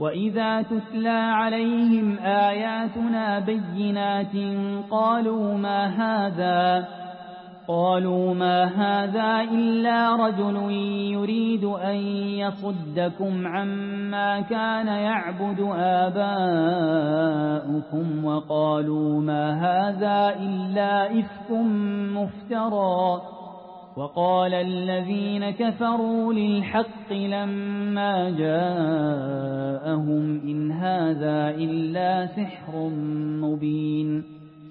وإذا تتلى عليهم آياتنا بينات قالوا ما هذا إلا رجل يريد أن يصدكم عما كان يعبد آباؤكم وقالوا ما هذا إلا إفك مفترى. وقال الذين كفروا للحق لما جاءهم إن هذا إلا سحر مبين.